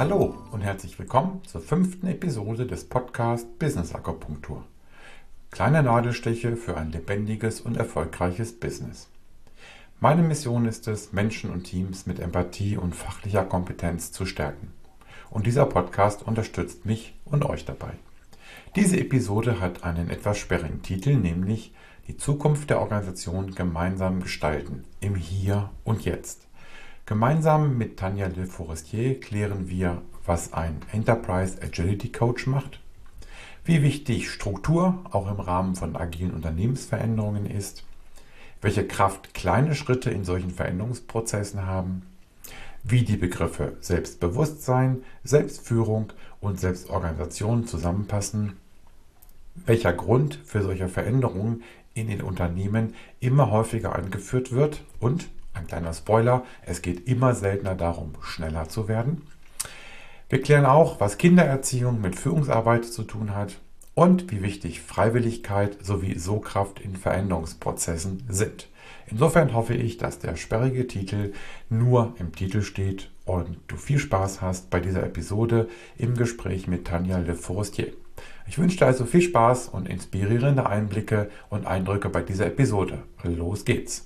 Hallo und herzlich willkommen zur 5. Episode des Podcasts Business Akupunktur. Kleine Nadelstiche für ein lebendiges und erfolgreiches Business. Meine Mission ist es, Menschen und Teams mit Empathie und fachlicher Kompetenz zu stärken. Und dieser Podcast unterstützt mich und euch dabei. Diese Episode hat einen etwas sperrigen Titel, nämlich Die Zukunft der Organisation gemeinsam gestalten, im Hier und Jetzt. Gemeinsam mit Tanja Le Forestier klären wir, was ein Enterprise Agility Coach macht, wie wichtig Struktur auch im Rahmen von agilen Unternehmensveränderungen ist, welche Kraft kleine Schritte in solchen Veränderungsprozessen haben, wie die Begriffe Selbstbewusstsein, Selbstführung und Selbstorganisation zusammenpassen, welcher Grund für solche Veränderungen in den Unternehmen immer häufiger angeführt wird und, ein kleiner Spoiler, es geht immer seltener darum, schneller zu werden. Wir klären auch, was Kindererziehung mit Führungsarbeit zu tun hat und wie wichtig Freiwilligkeit sowie So-Kraft in Veränderungsprozessen sind. Insofern hoffe ich, dass der sperrige Titel nur im Titel steht und du viel Spaß hast bei dieser Episode im Gespräch mit Tanja Le Forestier. Ich wünsche dir also viel Spaß und inspirierende Einblicke und Eindrücke bei dieser Episode. Los geht's!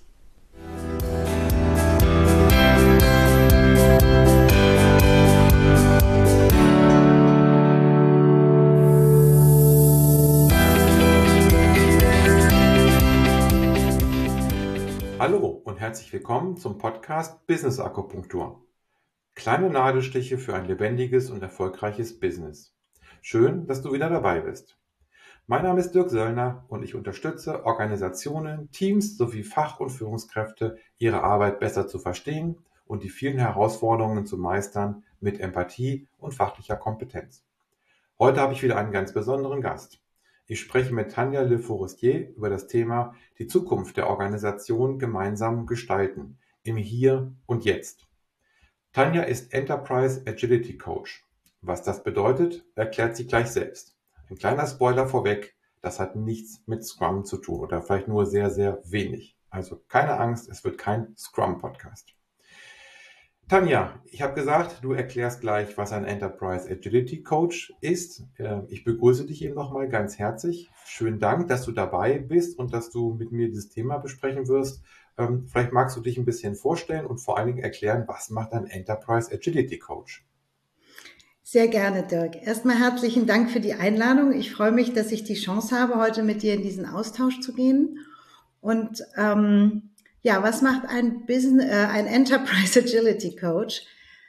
Hallo und herzlich willkommen zum Podcast Business Akupunktur. Kleine Nadelstiche für ein lebendiges und erfolgreiches Business. Schön, dass du wieder dabei bist. Mein Name ist Dirk Söllner und ich unterstütze Organisationen, Teams sowie Fach- und Führungskräfte, ihre Arbeit besser zu verstehen und die vielen Herausforderungen zu meistern mit Empathie und fachlicher Kompetenz. Heute habe ich wieder einen ganz besonderen Gast. Ich spreche mit Tanja Le Forestier über das Thema die Zukunft der Organisation gemeinsam gestalten, im Hier und Jetzt. Tanja ist Enterprise Agility Coach. Was das bedeutet, erklärt sie gleich selbst. Ein kleiner Spoiler vorweg, das hat nichts mit Scrum zu tun oder vielleicht nur sehr, sehr wenig. Also keine Angst, es wird kein Scrum-Podcast. Tanja, ich habe gesagt, du erklärst gleich, was ein Enterprise Agility Coach ist. Ich begrüße dich eben nochmal ganz herzlich. Schönen Dank, dass du dabei bist und dass du mit mir dieses Thema besprechen wirst. Vielleicht magst du dich ein bisschen vorstellen und vor allen Dingen erklären, was macht ein Enterprise Agility Coach? Sehr gerne, Dirk. Erstmal herzlichen Dank für die Einladung. Ich freue mich, dass ich die Chance habe, heute mit dir in diesen Austausch zu gehen. Und was macht ein Enterprise Agility Coach?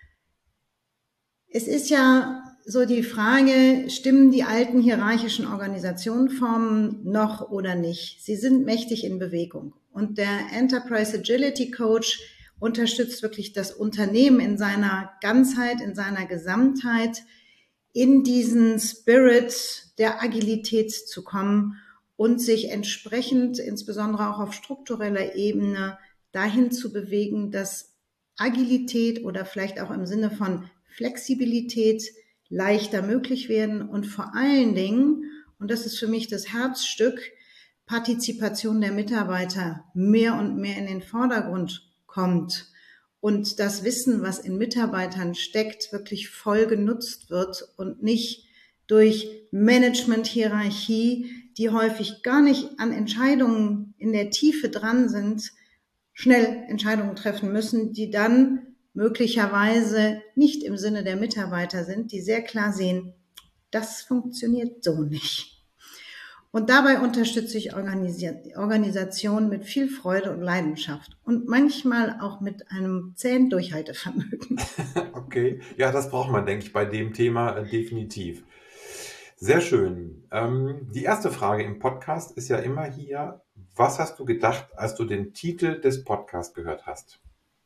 Es ist ja so die Frage, stimmen die alten hierarchischen Organisationenformen noch oder nicht? Sie sind mächtig in Bewegung. Und der Enterprise Agility Coach unterstützt wirklich das Unternehmen in seiner Ganzheit, in seiner Gesamtheit, in diesen Spirit der Agilität zu kommen und sich entsprechend, insbesondere auch auf struktureller Ebene, dahin zu bewegen, dass Agilität oder vielleicht auch im Sinne von Flexibilität leichter möglich werden und vor allen Dingen, und das ist für mich das Herzstück, Partizipation der Mitarbeiter mehr und mehr in den Vordergrund kommt und das Wissen, was in Mitarbeitern steckt, wirklich voll genutzt wird und nicht durch Management-Hierarchie, die häufig gar nicht an Entscheidungen in der Tiefe dran sind, schnell Entscheidungen treffen müssen, die dann möglicherweise nicht im Sinne der Mitarbeiter sind, die sehr klar sehen, das funktioniert so nicht. Und dabei unterstütze ich Organisationen mit viel Freude und Leidenschaft und manchmal auch mit einem zähen Durchhaltevermögen. Okay, ja, das braucht man, denke ich, bei dem Thema definitiv. Sehr schön. Die erste Frage im Podcast ist ja immer hier, was hast du gedacht, als du den Titel des Podcasts gehört hast?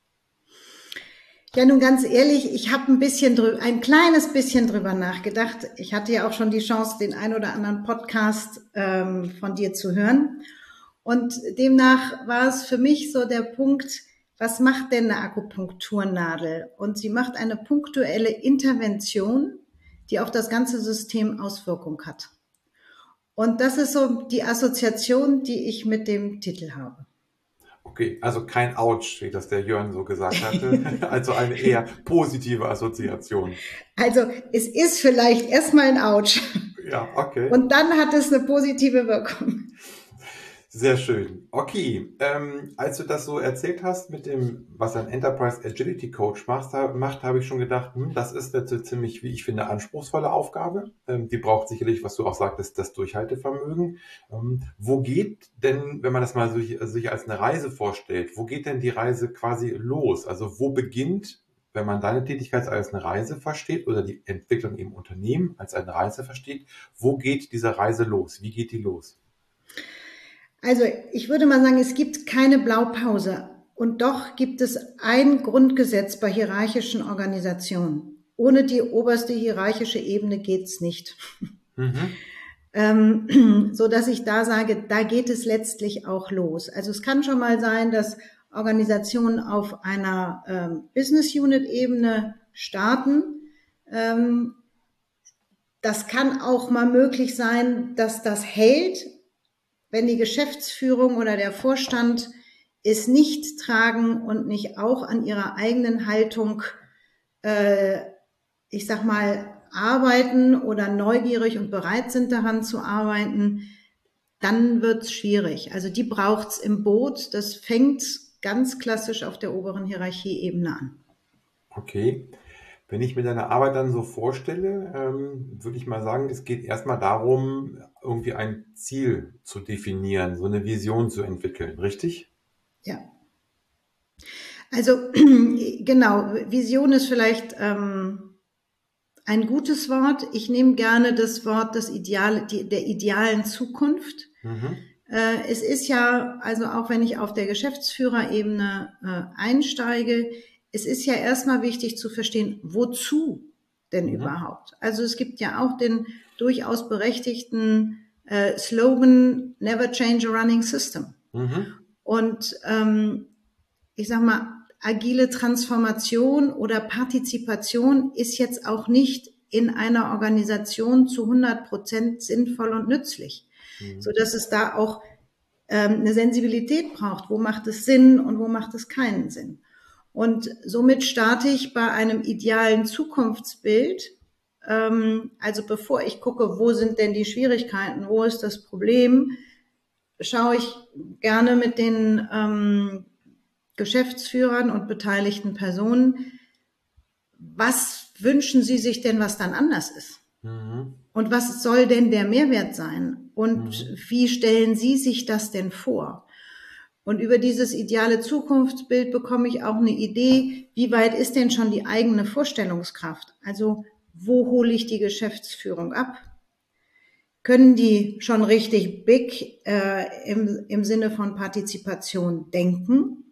Ja, nun ganz ehrlich, ich habe ein kleines bisschen drüber nachgedacht. Ich hatte ja auch schon die Chance, den ein oder anderen Podcast von dir zu hören. Und demnach war es für mich so der Punkt, was macht denn eine Akupunkturnadel? Und sie macht eine punktuelle Intervention, die auf das ganze System Auswirkung hat. Und das ist so die Assoziation, die ich mit dem Titel habe. Okay, also kein Autsch, wie das der Jörn so gesagt hatte, also eine eher positive Assoziation. Also es ist vielleicht erstmal ein Autsch Ja, okay. und dann hat es eine positive Wirkung. Sehr schön. Okay, als du das so erzählt hast mit dem, was ein Enterprise Agility Coach macht, habe ich schon gedacht, das ist eine ziemlich, wie ich finde, anspruchsvolle Aufgabe. Die braucht sicherlich, was du auch sagtest, das Durchhaltevermögen. Wo geht denn, wenn man das mal sich als eine Reise vorstellt, wo geht denn die Reise quasi los? Also wo beginnt, wenn man deine Tätigkeit als eine Reise versteht oder die Entwicklung im Unternehmen als eine Reise versteht, wo geht diese Reise los? Wie geht die los? Also ich würde mal sagen, es gibt keine Blaupause. Und doch gibt es ein Grundgesetz bei hierarchischen Organisationen. Ohne die oberste hierarchische Ebene geht's nicht. Mhm. So dass ich da sage, da geht es letztlich auch los. Also es kann schon mal sein, dass Organisationen auf einer Business Unit Ebene starten. Das kann auch mal möglich sein, dass das hält, wenn die Geschäftsführung oder der Vorstand es nicht tragen und nicht auch an ihrer eigenen Haltung, ich sag mal, arbeiten oder neugierig und bereit sind daran zu arbeiten, dann wird's schwierig. Also die braucht's im Boot. Das fängt ganz klassisch auf der oberen Hierarchieebene an. Okay. Wenn ich mir deine Arbeit dann so vorstelle, würde ich mal sagen, es geht erstmal darum, irgendwie ein Ziel zu definieren, so eine Vision zu entwickeln, richtig? Ja. Also genau, Vision ist vielleicht ein gutes Wort. Ich nehme gerne das Wort der idealen Zukunft. Mhm. Es ist ja, also auch wenn ich auf der Geschäftsführerebene einsteige, es ist ja erstmal wichtig zu verstehen, wozu denn Mhm. überhaupt? Also es gibt ja auch den durchaus berechtigten Slogan, Never change a running system. Mhm. Und ich sag mal, agile Transformation oder Partizipation ist jetzt auch nicht in einer Organisation zu 100% sinnvoll und nützlich, so Mhm. dass es da auch eine Sensibilität braucht. Wo macht es Sinn und wo macht es keinen Sinn? Und somit starte ich bei einem idealen Zukunftsbild. Also bevor ich gucke, wo sind denn die Schwierigkeiten, wo ist das Problem, schaue ich gerne mit den Geschäftsführern und beteiligten Personen, was wünschen sie sich denn, was dann anders ist? Mhm. Und was soll denn der Mehrwert sein? Und Mhm. wie stellen Sie sich das denn vor? Und über dieses ideale Zukunftsbild bekomme ich auch eine Idee, wie weit ist denn schon die eigene Vorstellungskraft? Also wo hole ich die Geschäftsführung ab? Können die schon richtig big im Sinne von Partizipation denken?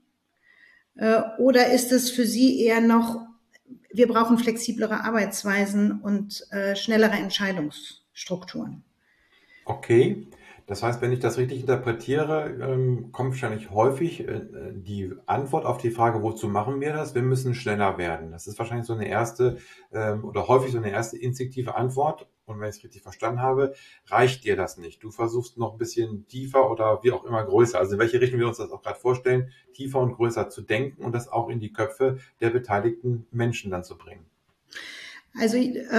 Oder ist es für Sie eher noch, wir brauchen flexiblere Arbeitsweisen und schnellere Entscheidungsstrukturen? Okay, das heißt, wenn ich das richtig interpretiere, kommt wahrscheinlich häufig die Antwort auf die Frage, wozu machen wir das? Wir müssen schneller werden. Das ist wahrscheinlich so eine erste oder häufig so eine erste instinktive Antwort. Und wenn ich es richtig verstanden habe, reicht dir das nicht. Du versuchst noch ein bisschen tiefer oder wie auch immer größer, also in welche Richtung wir uns das auch gerade vorstellen, tiefer und größer zu denken und das auch in die Köpfe der beteiligten Menschen dann zu bringen. Also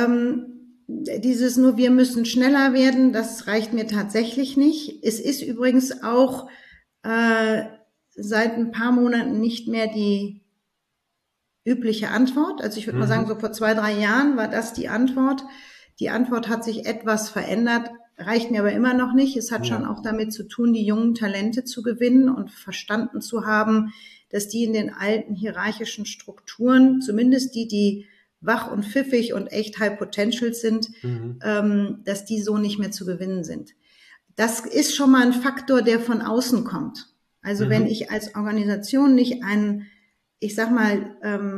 dieses nur, wir müssen schneller werden, das reicht mir tatsächlich nicht. Es ist übrigens auch äh, seit ein paar Monaten nicht mehr die übliche Antwort. Also ich würde mal sagen, so Mhm. vor 2, 3 Jahren war das die Antwort. Die Antwort hat sich etwas verändert, reicht mir aber immer noch nicht. Es hat schon Ja. auch damit zu tun, die jungen Talente zu gewinnen und verstanden zu haben, dass die in den alten hierarchischen Strukturen, zumindest die wach und pfiffig und echt high potential sind, Mhm. dass die so nicht mehr zu gewinnen sind. Das ist schon mal ein Faktor, der von außen kommt. Also wenn Mhm. ich als Organisation nicht einen, ich sag mal,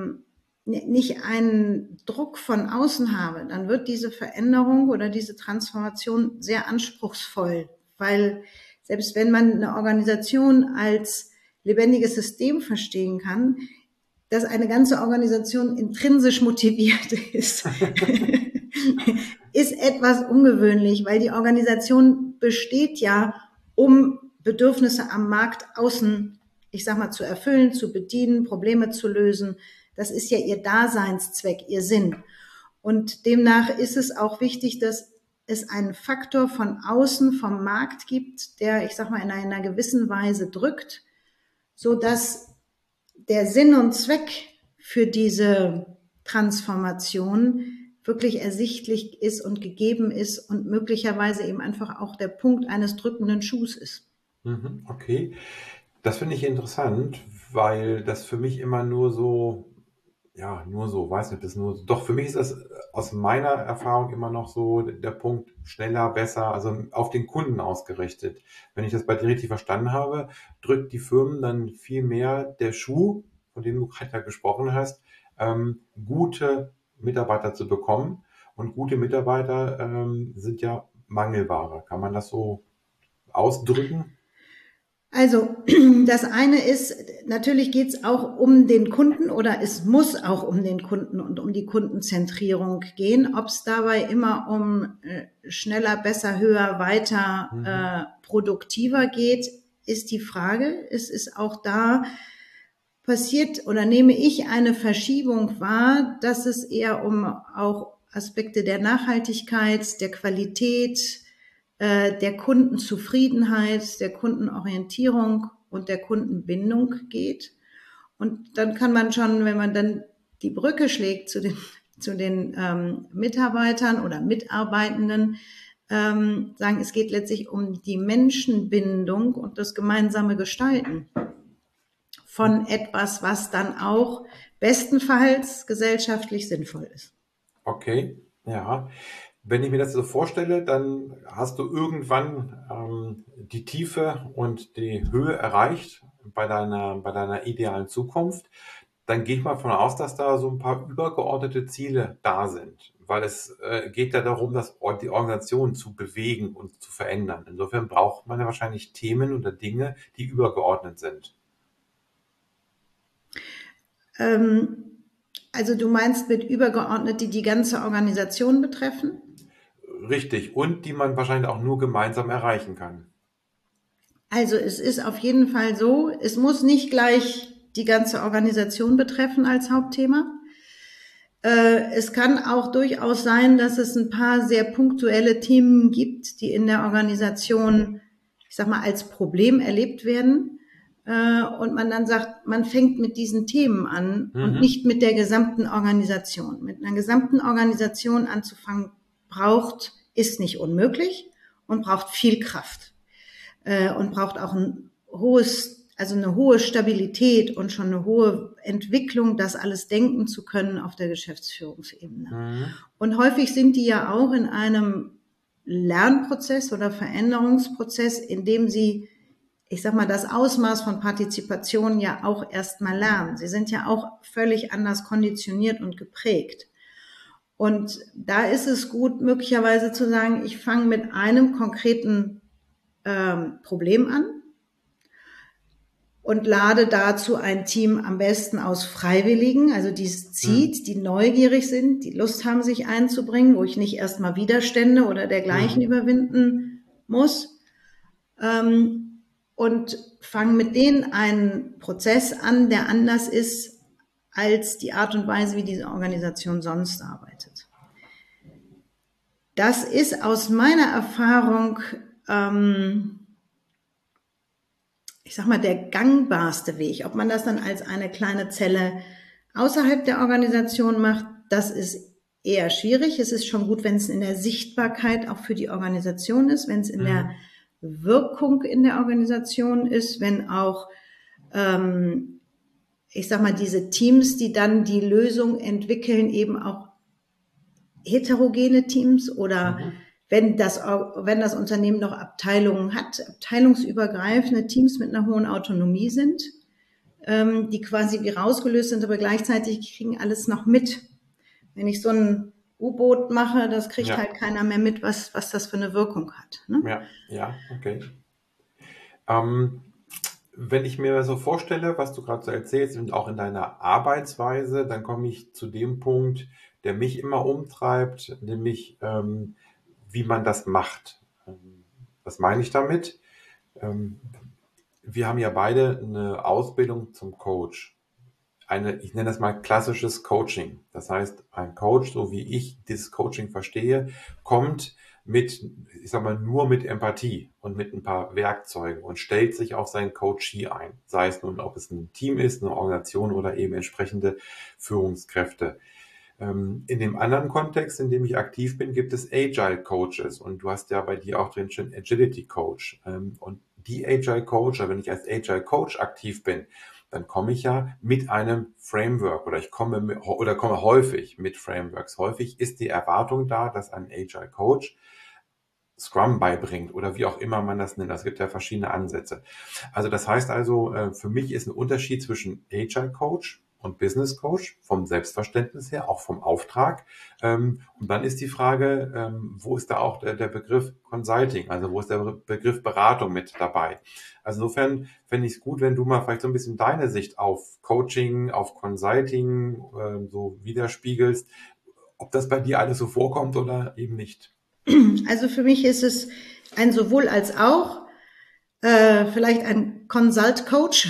nicht einen Druck von außen habe, dann wird diese Veränderung oder diese Transformation sehr anspruchsvoll, weil selbst wenn man eine Organisation als lebendiges System verstehen kann, dass eine ganze Organisation intrinsisch motiviert ist, ist etwas ungewöhnlich, weil die Organisation besteht ja, um Bedürfnisse am Markt außen ich sag mal, zu erfüllen, zu bedienen, Probleme zu lösen. Das ist ja ihr Daseinszweck, ihr Sinn. Und demnach ist es auch wichtig, dass es einen Faktor von außen vom Markt gibt, der, ich sag mal, in einer gewissen Weise drückt, so dass der Sinn und Zweck für diese Transformation wirklich ersichtlich ist und gegeben ist und möglicherweise eben einfach auch der Punkt eines drückenden Schuhs ist. Okay, das finde ich interessant, weil das für mich immer nur so, ja, nur so, weiß nicht, bis nur, doch für mich ist das aus meiner Erfahrung immer noch so der Punkt schneller, besser, also auf den Kunden ausgerichtet. Wenn ich das bei dir richtig verstanden habe, drückt die Firmen dann viel mehr der Schuh, von dem du gerade ja gesprochen hast, gute Mitarbeiter zu bekommen. Und gute Mitarbeiter sind ja Mangelware. Kann man das so ausdrücken? Also das eine ist, natürlich geht es auch um den Kunden oder es muss auch um den Kunden und um die Kundenzentrierung gehen. Ob es dabei immer um schneller, besser, höher, weiter, produktiver geht, ist die Frage. Es ist auch da passiert oder nehme ich eine Verschiebung wahr, dass es eher um auch Aspekte der Nachhaltigkeit, der Qualität, der Kundenzufriedenheit, der Kundenorientierung und der Kundenbindung geht. Und dann kann man schon, wenn man dann die Brücke schlägt zu den Mitarbeitern oder Mitarbeitenden, sagen, es geht letztlich um die Menschenbindung und das gemeinsame Gestalten von etwas, was dann auch bestenfalls gesellschaftlich sinnvoll ist. Okay, ja. Wenn ich mir das so vorstelle, dann hast du irgendwann die Tiefe und die Höhe erreicht bei deiner idealen Zukunft. Dann gehe ich mal davon aus, dass da so ein paar übergeordnete Ziele da sind, weil es geht ja darum, die Organisation zu bewegen und zu verändern. Insofern braucht man ja wahrscheinlich Themen oder Dinge, die übergeordnet sind. Also du meinst mit übergeordnet, die die ganze Organisation betreffen? Richtig. Und die man wahrscheinlich auch nur gemeinsam erreichen kann. Also es ist auf jeden Fall so, es muss nicht gleich die ganze Organisation betreffen als Hauptthema. Es kann auch durchaus sein, dass es ein paar sehr punktuelle Themen gibt, die in der Organisation, ich sag mal, als Problem erlebt werden. Und man dann sagt, man fängt mit diesen Themen an und nicht mit der gesamten Organisation. Mit einer gesamten Organisation anzufangen ist nicht unmöglich und braucht viel Kraft. Und braucht auch eine hohe Stabilität und schon eine hohe Entwicklung, das alles denken zu können auf der Geschäftsführungsebene. Und häufig sind die ja auch in einem Lernprozess oder Veränderungsprozess, in dem sie, ich sag mal, das Ausmaß von Partizipation ja auch erstmal lernen. Sie sind ja auch völlig anders konditioniert und geprägt. Und da ist es gut, möglicherweise zu sagen, ich fange mit einem konkreten Problem an und lade dazu ein Team am besten aus Freiwilligen, also die es zieht, die neugierig sind, die Lust haben, sich einzubringen, wo ich nicht erstmal Widerstände oder dergleichen überwinden muss. Und fange mit denen einen Prozess an, der anders ist als die Art und Weise, wie diese Organisation sonst arbeitet. Das ist aus meiner Erfahrung ich sag mal, der gangbarste Weg. Ob man das dann als eine kleine Zelle außerhalb der Organisation macht, das ist eher schwierig. Es ist schon gut, wenn es in der Sichtbarkeit auch für die Organisation ist, wenn es in der Wirkung in der Organisation ist, wenn auch, ich sag mal, diese Teams, die dann die Lösung entwickeln, eben auch heterogene Teams oder wenn das Unternehmen noch Abteilungen hat, abteilungsübergreifende Teams mit einer hohen Autonomie sind, die quasi wie rausgelöst sind, aber gleichzeitig kriegen alles noch mit. Wenn ich so ein U-Boot mache, das kriegt halt keiner mehr mit, was das für eine Wirkung hat. Ne? Ja, okay. Wenn ich mir so vorstelle, was du gerade so erzählst und auch in deiner Arbeitsweise, dann komme ich zu dem Punkt, der mich immer umtreibt, nämlich wie man das macht. Was meine ich damit? wir haben ja beide eine Ausbildung zum Coach. Ich nenne das mal klassisches Coaching. Das heißt, ein Coach, so wie ich dieses Coaching verstehe, kommt nur mit Empathie und mit ein paar Werkzeugen und stellt sich auf seinen Coachee ein. Sei es nun, ob es ein Team ist, eine Organisation oder eben entsprechende Führungskräfte. In dem anderen Kontext, in dem ich aktiv bin, gibt es Agile Coaches und du hast ja bei dir auch drin schon Agility Coach. Und die Agile Coach, oder wenn ich als Agile Coach aktiv bin, dann komme ich ja mit einem Framework oder komme häufig mit Frameworks. Häufig ist die Erwartung da, dass ein Agile Coach Scrum beibringt oder wie auch immer man das nennt. Es gibt ja verschiedene Ansätze. Also das heißt also, für mich ist ein Unterschied zwischen Agile Coach und Business Coach vom Selbstverständnis her, auch vom Auftrag. Und dann ist die Frage, wo ist da auch der Begriff Consulting, also wo ist der Begriff Beratung mit dabei? Also insofern fände ich es gut, wenn du mal vielleicht so ein bisschen deine Sicht auf Coaching, auf Consulting so widerspiegelst, ob das bei dir alles so vorkommt oder eben nicht. Also für mich ist es ein sowohl als auch, vielleicht ein Consult-Coach.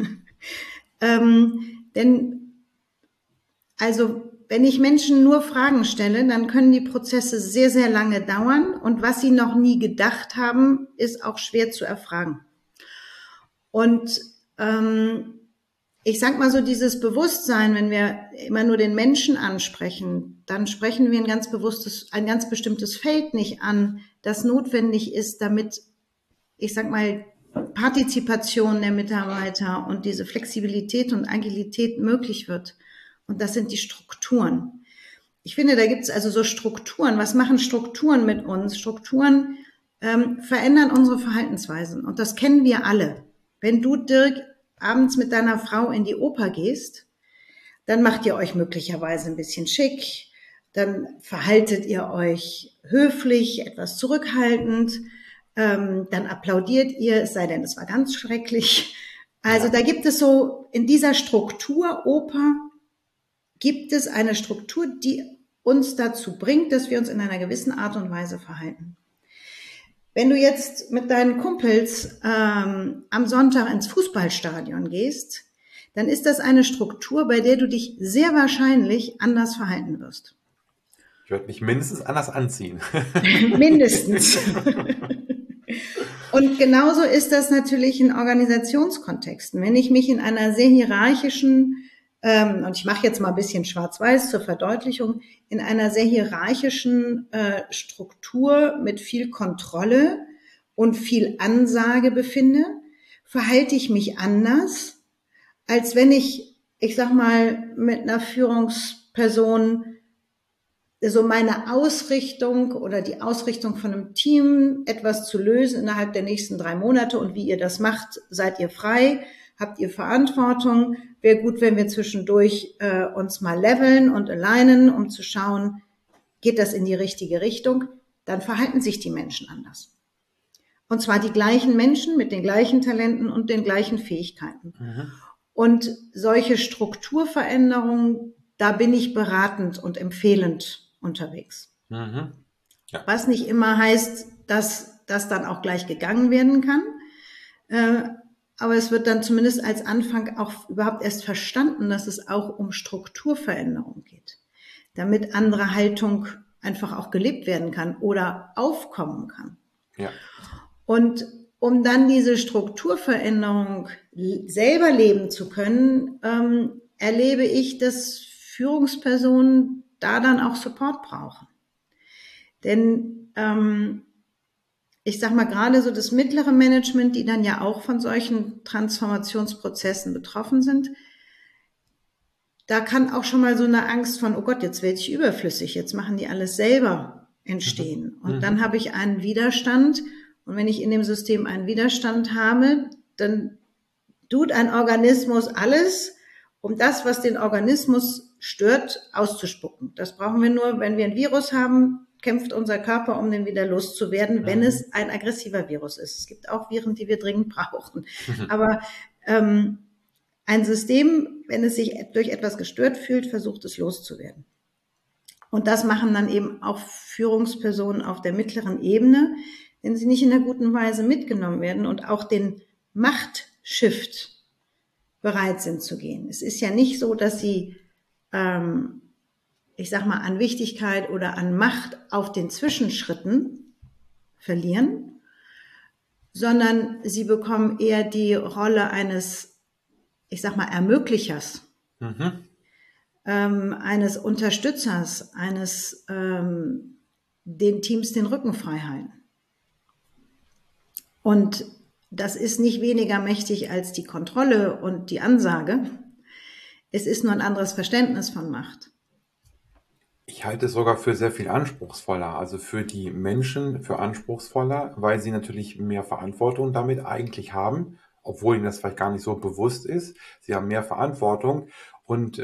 Denn also wenn ich Menschen nur Fragen stelle, dann können die Prozesse sehr, sehr lange dauern und was sie noch nie gedacht haben, ist auch schwer zu erfragen. Und ich sag mal so, dieses Bewusstsein, wenn wir immer nur den Menschen ansprechen, dann sprechen wir ein ganz bestimmtes Feld nicht an, das notwendig ist, damit, ich sag mal, Partizipation der Mitarbeiter und diese Flexibilität und Agilität möglich wird. Und das sind die Strukturen. Ich finde, da gibt es also so Strukturen. Was machen Strukturen mit uns? Strukturen verändern unsere Verhaltensweisen. Und das kennen wir alle. Wenn du, Dirk, abends mit deiner Frau in die Oper gehst, dann macht ihr euch möglicherweise ein bisschen schick, dann verhaltet ihr euch höflich, etwas zurückhaltend, dann applaudiert ihr, es sei denn, es war ganz schrecklich. Also da gibt es so, in dieser Struktur Oper gibt es eine Struktur, die uns dazu bringt, dass wir uns in einer gewissen Art und Weise verhalten. Wenn du jetzt mit deinen Kumpels am Sonntag ins Fußballstadion gehst, dann ist das eine Struktur, bei der du dich sehr wahrscheinlich anders verhalten wirst. Ich werde mich mindestens anders anziehen. Mindestens. Und genauso ist das natürlich in Organisationskontexten. Wenn ich mich in einer sehr hierarchischen, und ich mache jetzt mal ein bisschen schwarz-weiß zur Verdeutlichung, in einer sehr hierarchischen Struktur mit viel Kontrolle und viel Ansage befinde, verhalte ich mich anders, als wenn ich sag mal, mit einer Führungsperson so meine Ausrichtung oder die Ausrichtung von einem Team, etwas zu lösen innerhalb der nächsten 3 Monate und wie ihr das macht, seid ihr frei, habt ihr Verantwortung. Wäre gut, wenn wir zwischendurch uns mal leveln und alignen, um zu schauen, geht das in die richtige Richtung, dann verhalten sich die Menschen anders. Und zwar die gleichen Menschen mit den gleichen Talenten und den gleichen Fähigkeiten. Mhm. Und solche Strukturveränderungen, da bin ich beratend und empfehlend unterwegs. Mhm. Ja. Was nicht immer heißt, dass das dann auch gleich gegangen werden kann. Aber es wird dann zumindest als Anfang auch überhaupt erst verstanden, dass es auch um Strukturveränderung geht, damit andere Haltung einfach auch gelebt werden kann oder aufkommen kann. Ja. Und um dann diese Strukturveränderung selber leben zu können, erlebe ich, dass Führungspersonen da dann auch Support brauchen. Denn ich sag mal gerade so das mittlere Management, die dann ja auch von solchen Transformationsprozessen betroffen sind, da kann auch schon mal so eine Angst von, oh Gott, jetzt werde ich überflüssig, jetzt machen die alles selber entstehen. Und dann habe ich einen Widerstand. Und wenn ich in dem System einen Widerstand habe, dann tut ein Organismus alles, um das, was den Organismus stört, auszuspucken. Das brauchen wir nur, wenn wir ein Virus haben, kämpft unser Körper, um den wieder loszuwerden, wenn es ein aggressiver Virus ist. Es gibt auch Viren, die wir dringend brauchen. Aber ein System, wenn es sich durch etwas gestört fühlt, versucht es loszuwerden. Und das machen dann eben auch Führungspersonen auf der mittleren Ebene, wenn sie nicht in einer guten Weise mitgenommen werden und auch den Machtshift bereit sind zu gehen. Es ist ja nicht so, dass sie, ich sag mal, an Wichtigkeit oder an Macht auf den Zwischenschritten verlieren, sondern sie bekommen eher die Rolle eines, ich sag mal, Ermöglichers, eines Unterstützers, eines den Teams den Rücken frei halten. Und das ist nicht weniger mächtig als die Kontrolle und die Ansage. Es ist nur ein anderes Verständnis von Macht. Ich halte es sogar für sehr viel anspruchsvoller, also für die Menschen für anspruchsvoller, weil sie natürlich mehr Verantwortung damit eigentlich haben, obwohl ihnen das vielleicht gar nicht so bewusst ist. Sie haben mehr Verantwortung und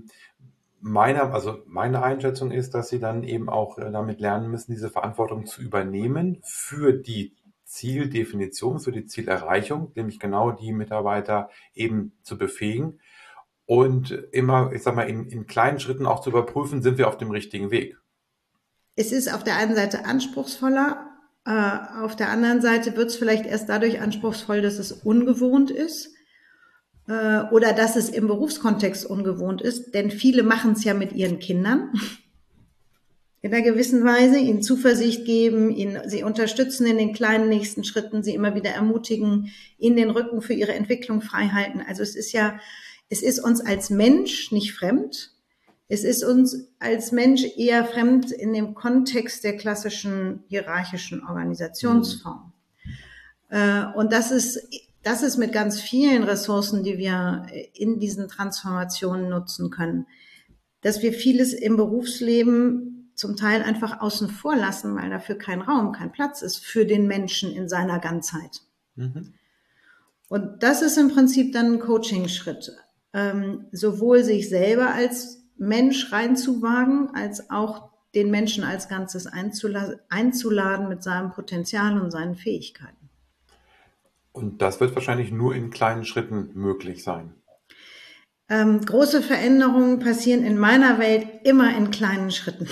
meine Einschätzung ist, dass sie dann eben auch damit lernen müssen, diese Verantwortung zu übernehmen für die Zieldefinition, für die Zielerreichung, nämlich genau die Mitarbeiter eben zu befähigen und immer, ich sag mal, in kleinen Schritten auch zu überprüfen, sind wir auf dem richtigen Weg. Es ist auf der einen Seite anspruchsvoller, auf der anderen Seite wird es vielleicht erst dadurch anspruchsvoll, dass es ungewohnt ist oder dass es im Berufskontext ungewohnt ist, denn viele machen es ja mit ihren Kindern. In einer gewissen Weise, ihnen Zuversicht geben, sie unterstützen in den kleinen nächsten Schritten, sie immer wieder ermutigen, ihnen den Rücken für ihre Entwicklung frei halten. Also es ist uns als Mensch nicht fremd. Es ist uns als Mensch eher fremd in dem Kontext der klassischen hierarchischen Organisationsform. Und das ist mit ganz vielen Ressourcen, die wir in diesen Transformationen nutzen können, dass wir vieles im Berufsleben zum Teil einfach außen vor lassen, weil dafür kein Raum, kein Platz ist für den Menschen in seiner Ganzheit. Und das ist im Prinzip dann ein Coaching-Schritt, sowohl sich selber als Mensch reinzuwagen, als auch den Menschen als Ganzes einzuladen mit seinem Potenzial und seinen Fähigkeiten. Und das wird wahrscheinlich nur in kleinen Schritten möglich sein. Große Veränderungen passieren in meiner Welt immer in kleinen Schritten.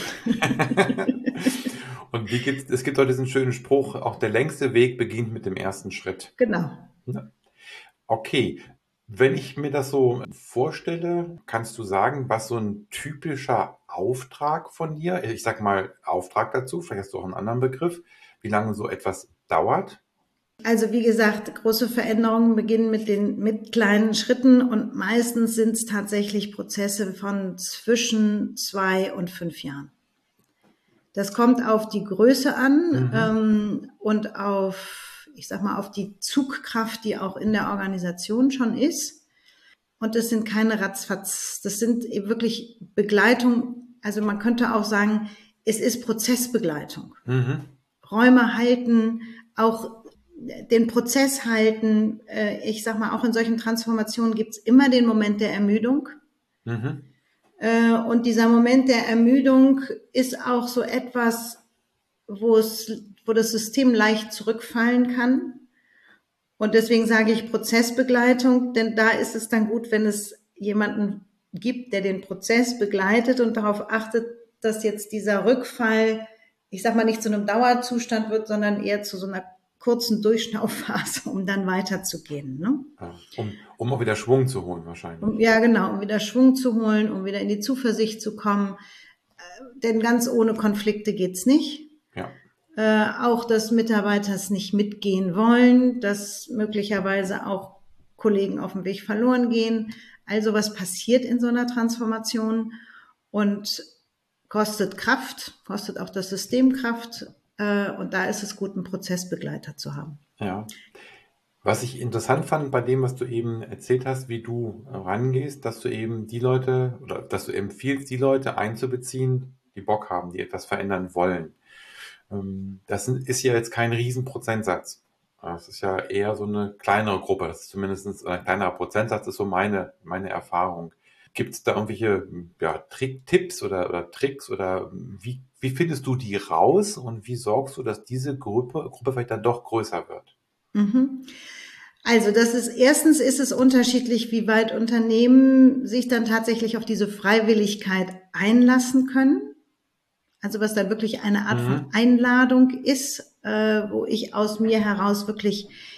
Und es gibt auch diesen schönen Spruch, auch der längste Weg beginnt mit dem ersten Schritt. Genau. Okay, wenn ich mir das so vorstelle, kannst du sagen, was so ein typischer Auftrag von dir, ich sag mal Auftrag dazu, vielleicht hast du auch einen anderen Begriff, wie lange so etwas dauert? Also wie gesagt, große Veränderungen beginnen mit kleinen Schritten und meistens sind es tatsächlich Prozesse von zwischen 2 und 5 Jahren. Das kommt auf die Größe an und auf, ich sag mal, auf die Zugkraft, die auch in der Organisation schon ist. Und das sind keine Ratzfatz, das sind eben wirklich Begleitung. Also man könnte auch sagen, es ist Prozessbegleitung. Räume halten, auch den Prozess halten. Ich sag mal, auch in solchen Transformationen gibt's immer den Moment der Ermüdung. Und dieser Moment der Ermüdung ist auch so etwas, wo das System leicht zurückfallen kann. Und deswegen sage ich Prozessbegleitung, denn da ist es dann gut, wenn es jemanden gibt, der den Prozess begleitet und darauf achtet, dass jetzt dieser Rückfall, ich sag mal, nicht zu einem Dauerzustand wird, sondern eher zu so einer kurzen Durchschnauphase, um dann weiterzugehen. Ne? Um auch wieder Schwung zu holen wahrscheinlich. Ja, genau, um wieder Schwung zu holen, um wieder in die Zuversicht zu kommen. Denn ganz ohne Konflikte geht's nicht. Ja. Auch, dass Mitarbeiter es nicht mitgehen wollen, dass möglicherweise auch Kollegen auf dem Weg verloren gehen. Also was passiert in so einer Transformation und kostet Kraft, kostet auch das System Kraft. Und da ist es gut, einen Prozessbegleiter zu haben. Ja. Was ich interessant fand bei dem, was du eben erzählt hast, wie du rangehst, dass du eben die Leute oder dass du empfiehlst, die Leute einzubeziehen, die Bock haben, die etwas verändern wollen. Das ist ja jetzt kein Riesenprozentsatz. Das ist ja eher so eine kleinere Gruppe. Das ist zumindest ein kleinerer Prozentsatz, ist so meine Erfahrung. Gibt es da irgendwelche Tipps oder Tricks oder wie findest du die raus und wie sorgst du, dass diese Gruppe vielleicht dann doch größer wird? Also erstens ist es unterschiedlich, wie weit Unternehmen sich dann tatsächlich auf diese Freiwilligkeit einlassen können. Also was dann wirklich eine Art von Einladung ist, wo ich aus mir heraus wirklich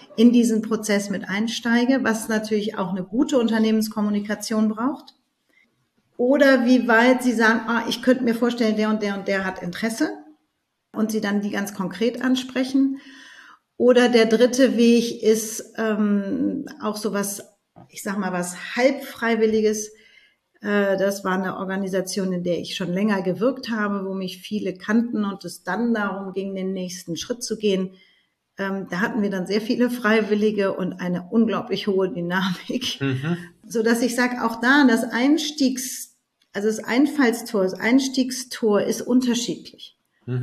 in diesen Prozess mit einsteige, was natürlich auch eine gute Unternehmenskommunikation braucht. Oder wie weit Sie sagen, ich könnte mir vorstellen, der und der hat Interesse und Sie dann die ganz konkret ansprechen. Oder der dritte Weg ist auch sowas, ich sag mal was halbfreiwilliges. Das war eine Organisation, in der ich schon länger gewirkt habe, wo mich viele kannten und es dann darum ging, den nächsten Schritt zu gehen. Da hatten wir dann sehr viele Freiwillige und eine unglaublich hohe Dynamik, so dass ich sage, auch da das Einfallstor, das Einstiegstor ist unterschiedlich.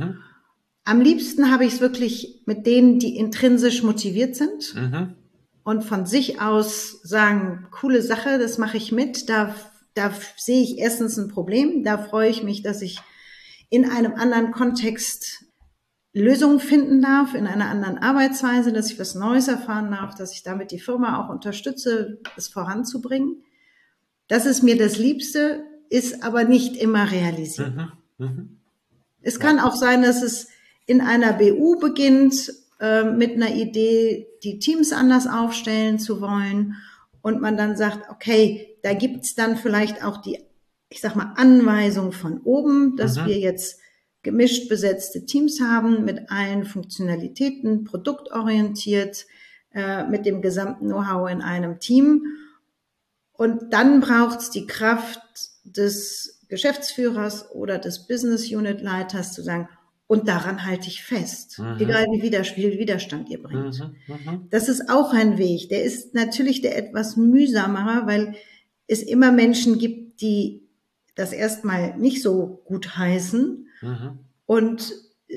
Am liebsten habe ich es wirklich mit denen, die intrinsisch motiviert sind und von sich aus sagen, coole Sache, das mache ich mit. Da sehe ich erstens ein Problem. Da freue ich mich, dass ich in einem anderen Kontext Lösungen finden darf, in einer anderen Arbeitsweise, dass ich was Neues erfahren darf, dass ich damit die Firma auch unterstütze, es voranzubringen. Das ist mir das Liebste, ist aber nicht immer realisierbar. Es kann auch sein, dass es in einer BU beginnt, mit einer Idee, die Teams anders aufstellen zu wollen und man dann sagt, okay, da gibt's dann vielleicht auch die, ich sag mal, Anweisung von oben, dass wir jetzt gemischt besetzte Teams haben mit allen Funktionalitäten, produktorientiert, mit dem gesamten Know-how in einem Team. Und dann braucht's die Kraft des Geschäftsführers oder des Business Unit Leiters zu sagen, und daran halte ich fest, egal wie viel Widerstand ihr bringt. Das ist auch ein Weg. Der ist natürlich der etwas mühsamere, weil es immer Menschen gibt, die das erstmal nicht so gut heißen. Und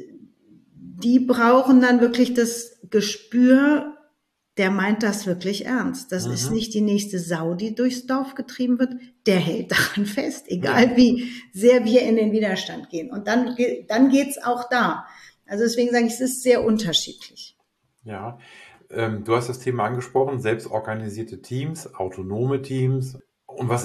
die brauchen dann wirklich das Gespür, der meint das wirklich ernst. Das ist nicht die nächste Sau, die durchs Dorf getrieben wird. Der hält daran fest, egal wie sehr wir in den Widerstand gehen. Und dann geht's auch da. Also deswegen sage ich, es ist sehr unterschiedlich. Ja, du hast das Thema angesprochen, selbstorganisierte Teams, autonome Teams. Und was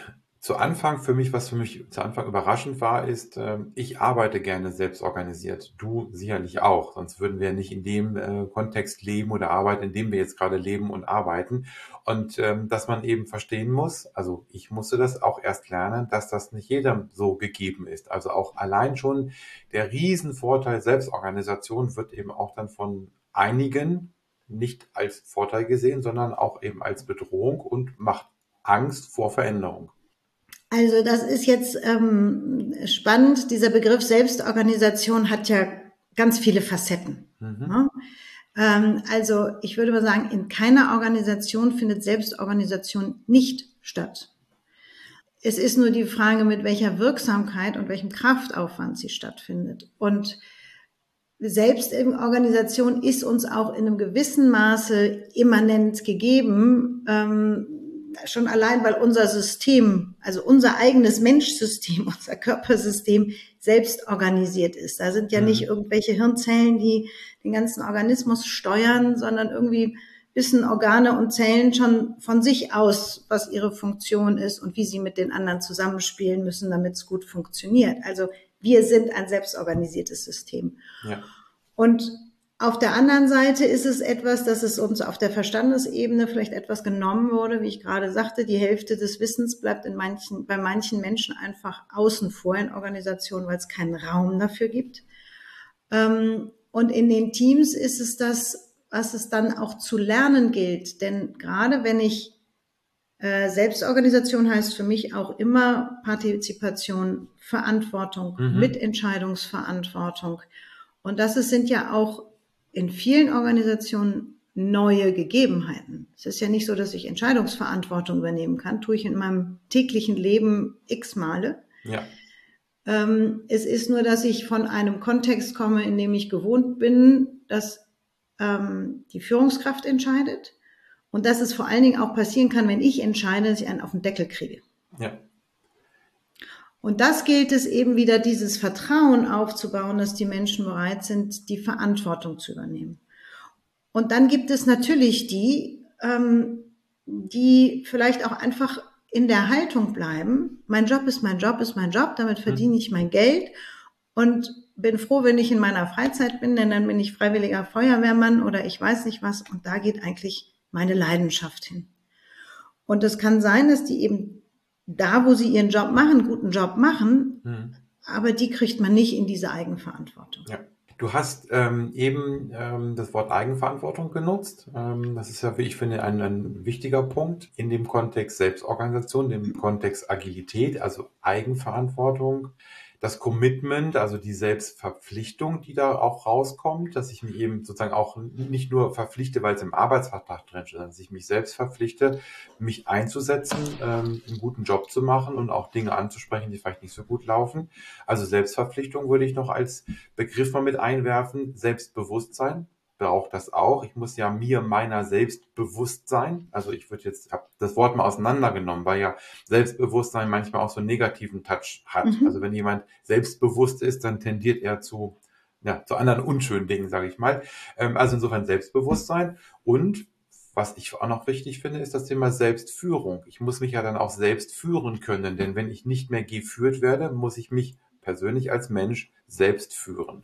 für mich zu Anfang überraschend war, ist, ich arbeite gerne selbstorganisiert. Du sicherlich auch, sonst würden wir nicht in dem Kontext leben oder arbeiten, in dem wir jetzt gerade leben und arbeiten. Und dass man eben verstehen muss, also ich musste das auch erst lernen, dass das nicht jedem so gegeben ist. Also auch allein schon der Riesenvorteil Selbstorganisation wird eben auch dann von einigen nicht als Vorteil gesehen, sondern auch eben als Bedrohung und macht Angst vor Veränderung. Also das ist jetzt spannend. Dieser Begriff Selbstorganisation hat ja ganz viele Facetten. Ne? Also ich würde mal sagen, in keiner Organisation findet Selbstorganisation nicht statt. Es ist nur die Frage, mit welcher Wirksamkeit und welchem Kraftaufwand sie stattfindet. Und Selbstorganisation ist uns auch in einem gewissen Maße immanent gegeben, schon allein, weil unser System, also unser eigenes Menschsystem, unser Körpersystem selbst organisiert ist. Da sind ja nicht irgendwelche Hirnzellen, die den ganzen Organismus steuern, sondern irgendwie wissen Organe und Zellen schon von sich aus, was ihre Funktion ist und wie sie mit den anderen zusammenspielen müssen, damit es gut funktioniert. Also wir sind ein selbstorganisiertes System. Ja. Und auf der anderen Seite ist es etwas, dass es uns auf der Verstandesebene vielleicht etwas genommen wurde, wie ich gerade sagte, die Hälfte des Wissens bleibt bei manchen Menschen einfach außen vor in Organisationen, weil es keinen Raum dafür gibt. Und in den Teams ist es das, was es dann auch zu lernen gilt. Denn gerade wenn ich Selbstorganisation heißt für mich auch immer Partizipation, Verantwortung, Mitentscheidungsverantwortung. Und sind ja auch in vielen Organisationen neue Gegebenheiten. Es ist ja nicht so, dass ich Entscheidungsverantwortung übernehmen kann. Tue ich in meinem täglichen Leben x Male. Ja. Es ist nur, dass ich von einem Kontext komme, in dem ich gewohnt bin, dass die Führungskraft entscheidet. Und dass es vor allen Dingen auch passieren kann, wenn ich entscheide, dass ich einen auf den Deckel kriege. Ja. Und das gilt es eben wieder, dieses Vertrauen aufzubauen, dass die Menschen bereit sind, die Verantwortung zu übernehmen. Und dann gibt es natürlich die vielleicht auch einfach in der Haltung bleiben. Mein Job ist mein Job, damit verdiene ich mein Geld. Und bin froh, wenn ich in meiner Freizeit bin, denn dann bin ich freiwilliger Feuerwehrmann oder ich weiß nicht was und da geht eigentlich meine Leidenschaft hin. Und es kann sein, dass die eben da, wo sie ihren Job machen, einen guten Job machen, aber die kriegt man nicht in diese Eigenverantwortung. Ja. Du hast eben das Wort Eigenverantwortung genutzt. Das ist ja, wie ich finde, ein wichtiger Punkt in dem Kontext Selbstorganisation, dem Kontext Agilität, also Eigenverantwortung. Das Commitment, also die Selbstverpflichtung, die da auch rauskommt, dass ich mich eben sozusagen auch nicht nur verpflichte, weil es im Arbeitsvertrag drin steht, sondern dass ich mich selbst verpflichte, mich einzusetzen, einen guten Job zu machen und auch Dinge anzusprechen, die vielleicht nicht so gut laufen. Also Selbstverpflichtung würde ich noch als Begriff mal mit einwerfen. Selbstbewusstsein braucht das auch. Ich muss ja mir meiner selbst bewusst sein. Also ich habe das Wort mal auseinandergenommen, weil ja Selbstbewusstsein manchmal auch so einen negativen Touch hat. Also wenn jemand selbstbewusst ist, dann tendiert er zu anderen unschönen Dingen, sage ich mal. Also insofern Selbstbewusstsein. Und was ich auch noch wichtig finde, ist das Thema Selbstführung. Ich muss mich ja dann auch selbst führen können, denn wenn ich nicht mehr geführt werde, muss ich mich persönlich als Mensch selbst führen.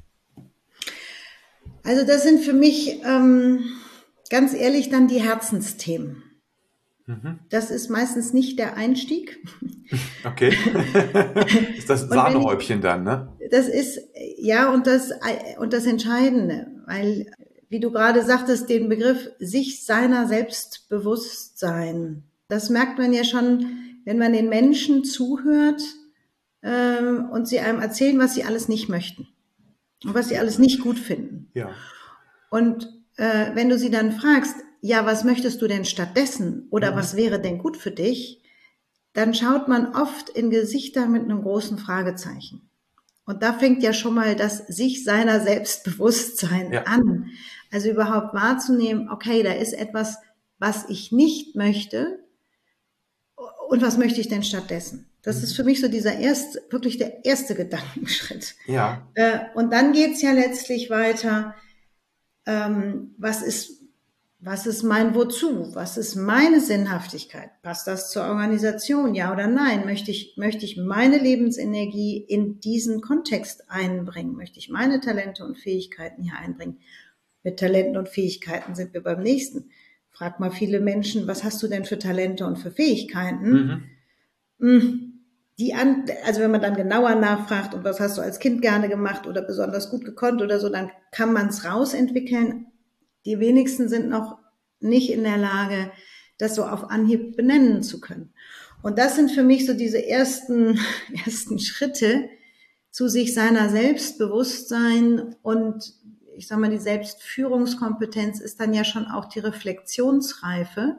Also das sind für mich ganz ehrlich dann die Herzensthemen. Das ist meistens nicht der Einstieg. Okay. Ist das Sahnehäubchen dann, ne? Das ist, ja, und das Entscheidende, weil, wie du gerade sagtest, den Begriff sich seiner Selbstbewusstsein, das merkt man ja schon, wenn man den Menschen zuhört und sie einem erzählen, was sie alles nicht möchten und was sie alles nicht gut finden. Ja. Und wenn du sie dann fragst, ja, was möchtest du denn stattdessen oder was wäre denn gut für dich, dann schaut man oft in Gesichter mit einem großen Fragezeichen. Und da fängt ja schon mal das sich seiner Selbstbewusstsein an. Also überhaupt wahrzunehmen, okay, da ist etwas, was ich nicht möchte und was möchte ich denn stattdessen? Das ist für mich so wirklich der erste Gedankenschritt. Ja. Und dann geht's ja letztlich weiter, was ist mein Wozu? Was ist meine Sinnhaftigkeit? Passt das zur Organisation? Ja oder nein? Möchte ich meine Lebensenergie in diesen Kontext einbringen? Möchte ich meine Talente und Fähigkeiten hier einbringen? Mit Talenten und Fähigkeiten sind wir beim nächsten. Frag mal viele Menschen, was hast du denn für Talente und für Fähigkeiten? Also wenn man dann genauer nachfragt, und was hast du als Kind gerne gemacht oder besonders gut gekonnt oder so, dann kann man es rausentwickeln. Die wenigsten sind noch nicht in der Lage, das so auf Anhieb benennen zu können. Und das sind für mich so diese ersten Schritte zu sich seiner Selbstbewusstsein, und ich sage mal, die Selbstführungskompetenz ist dann ja schon auch die Reflexionsreife.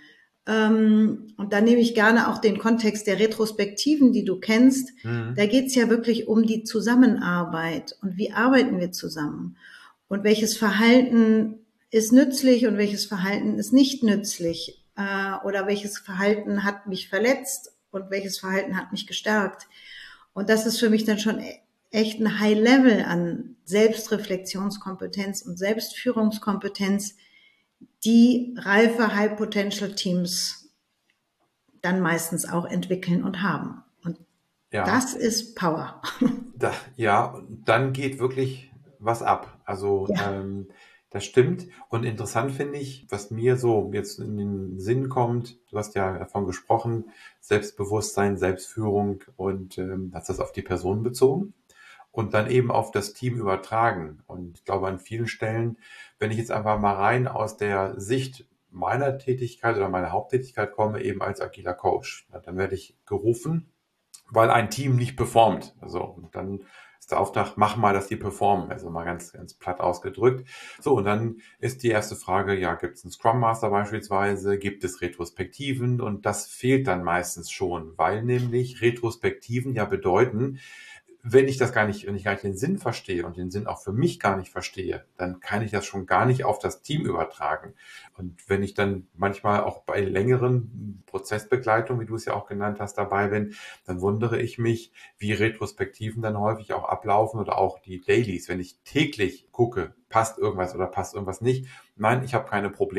Und da nehme ich gerne auch den Kontext der Retrospektiven, die du kennst. Da geht es ja wirklich um die Zusammenarbeit und wie arbeiten wir zusammen und welches Verhalten ist nützlich und welches Verhalten ist nicht nützlich, oder welches Verhalten hat mich verletzt und welches Verhalten hat mich gestärkt. Und das ist für mich dann schon echt ein High Level an Selbstreflexionskompetenz und Selbstführungskompetenz, die reife High Potential Teams dann meistens auch entwickeln und haben. Und das ist Power. Dann geht wirklich was ab. Also das stimmt. Und interessant finde ich, was mir so jetzt in den Sinn kommt, du hast ja davon gesprochen, Selbstbewusstsein, Selbstführung, und hast das auf die Person bezogen und dann eben auf das Team übertragen. Und ich glaube, an vielen Stellen, wenn ich jetzt einfach mal rein aus der Sicht meiner Tätigkeit oder meiner Haupttätigkeit komme, eben als agiler Coach, dann werde ich gerufen, weil ein Team nicht performt. Also, und dann ist der Auftrag, mach mal, dass die performen. Also mal ganz, ganz platt ausgedrückt. So, und dann ist die erste Frage, ja, gibt es einen Scrum Master beispielsweise? Gibt es Retrospektiven? Und das fehlt dann meistens schon, weil nämlich Retrospektiven ja bedeuten, wenn ich gar nicht den Sinn verstehe und den Sinn auch für mich gar nicht verstehe, dann kann ich das schon gar nicht auf das Team übertragen. Und wenn ich dann manchmal auch bei längeren Prozessbegleitungen, wie du es ja auch genannt hast, dabei bin, dann wundere ich mich, wie Retrospektiven dann häufig auch ablaufen oder auch die Dailies, wenn ich täglich gucke, passt irgendwas oder passt irgendwas nicht. Nein, ich habe keine Probleme.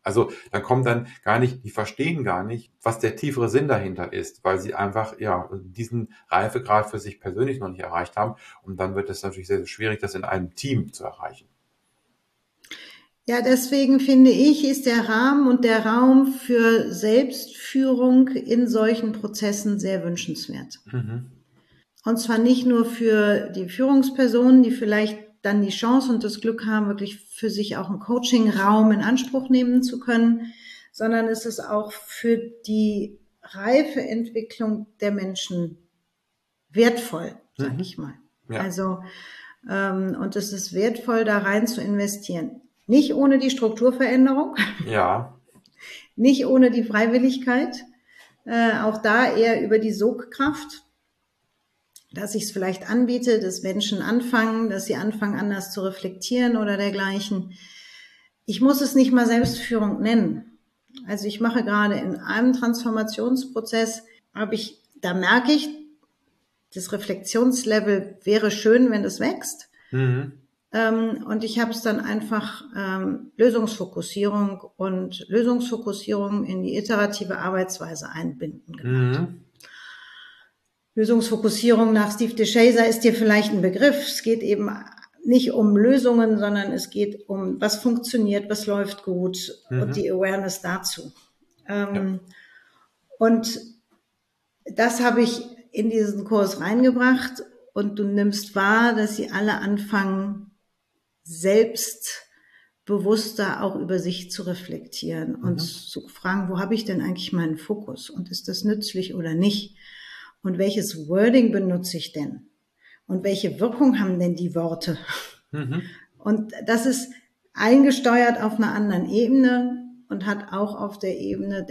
Also da kommt dann gar nicht, die verstehen gar nicht, was der tiefere Sinn dahinter ist, weil sie einfach diesen Reifegrad für sich persönlich noch nicht erreicht haben. Und dann wird es natürlich sehr, sehr schwierig, das in einem Team zu erreichen. Ja, deswegen finde ich, ist der Rahmen und der Raum für Selbstführung in solchen Prozessen sehr wünschenswert. Mhm. Und zwar nicht nur für die Führungspersonen, die vielleicht dann die Chance und das Glück haben, wirklich für sich auch einen Coaching-Raum in Anspruch nehmen zu können, sondern es ist auch für die reife Entwicklung der Menschen wertvoll, sage ich mal. Ja. Also, und es ist wertvoll, da rein zu investieren. Nicht ohne die Strukturveränderung, Ja. nicht ohne die Freiwilligkeit, auch da eher über die Sogkraft, dass ich es vielleicht anbiete, dass Menschen anfangen, dass sie anfangen, anders zu reflektieren oder dergleichen. Ich muss es nicht mal Selbstführung nennen. Also ich mache gerade in einem Transformationsprozess, da merke ich, das Reflexionslevel wäre schön, wenn es wächst. Mhm. Und ich habe es dann einfach Lösungsfokussierung in die iterative Arbeitsweise einbinden genannt. Mhm. Lösungsfokussierung nach Steve DeShazer ist dir vielleicht ein Begriff. Es geht eben nicht um Lösungen, sondern es geht um, was funktioniert, was läuft gut und die Awareness dazu. Und das habe ich in diesen Kurs reingebracht und du nimmst wahr, dass sie alle anfangen, selbstbewusster auch über sich zu reflektieren und zu fragen, wo habe ich denn eigentlich meinen Fokus und ist das nützlich oder nicht? Und welches Wording benutze ich denn? Und welche Wirkung haben denn die Worte? Und das ist eingesteuert auf einer anderen Ebene und hat auch auf der Ebene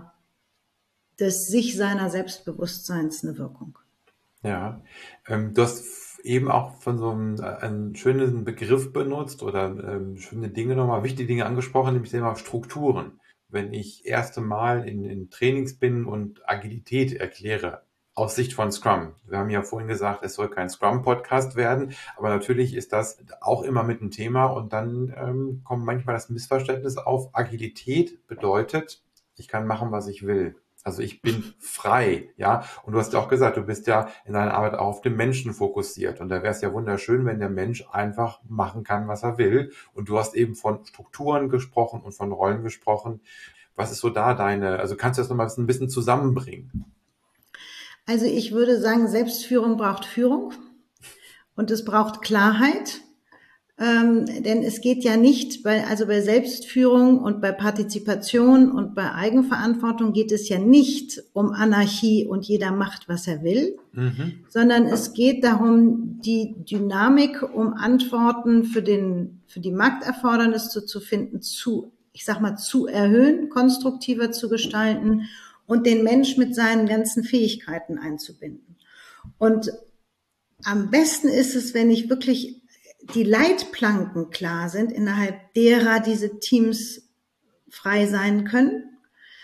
des sich seiner Selbstbewusstseins eine Wirkung. Ja, du hast eben auch von so einem schönen Begriff benutzt oder schöne Dinge nochmal, wichtige Dinge angesprochen, nämlich das Thema Strukturen. Wenn ich erste Mal in Trainings bin und Agilität erkläre, aus Sicht von Scrum. Wir haben ja vorhin gesagt, es soll kein Scrum-Podcast werden, aber natürlich ist das auch immer mit ein Thema und dann kommt manchmal das Missverständnis auf. Agilität bedeutet, ich kann machen, was ich will. Also ich bin frei, ja. Und du hast ja auch gesagt, du bist ja in deiner Arbeit auch auf den Menschen fokussiert. Und da wäre es ja wunderschön, wenn der Mensch einfach machen kann, was er will. Und du hast eben von Strukturen gesprochen und von Rollen gesprochen. Was ist so da also kannst du das nochmal ein bisschen zusammenbringen? Also ich würde sagen, Selbstführung braucht Führung und es braucht Klarheit. Denn es geht ja nicht bei Selbstführung und bei Partizipation und bei Eigenverantwortung geht es ja nicht um Anarchie und jeder macht, was er will, sondern es geht darum, die Dynamik, um Antworten für die Markterfordernisse zu finden, zu erhöhen, konstruktiver zu gestalten und den Mensch mit seinen ganzen Fähigkeiten einzubinden. Und am besten ist es, wenn ich wirklich die Leitplanken klar sind, innerhalb derer diese Teams frei sein können,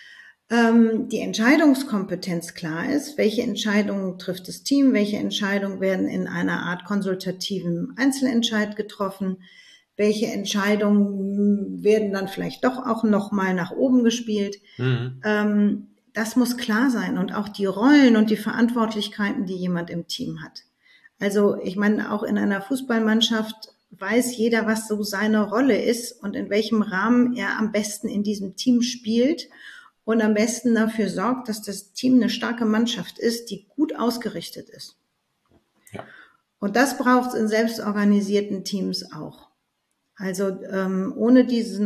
die Entscheidungskompetenz klar ist, welche Entscheidungen trifft das Team, welche Entscheidungen werden in einer Art konsultativen Einzelentscheid getroffen, welche Entscheidungen werden dann vielleicht doch auch nochmal nach oben gespielt. Das muss klar sein und auch die Rollen und die Verantwortlichkeiten, die jemand im Team hat. Also ich meine, auch in einer Fußballmannschaft weiß jeder, was so seine Rolle ist und in welchem Rahmen er am besten in diesem Team spielt und am besten dafür sorgt, dass das Team eine starke Mannschaft ist, die gut ausgerichtet ist. Ja. Und das braucht es in selbstorganisierten Teams auch. Also ohne diesen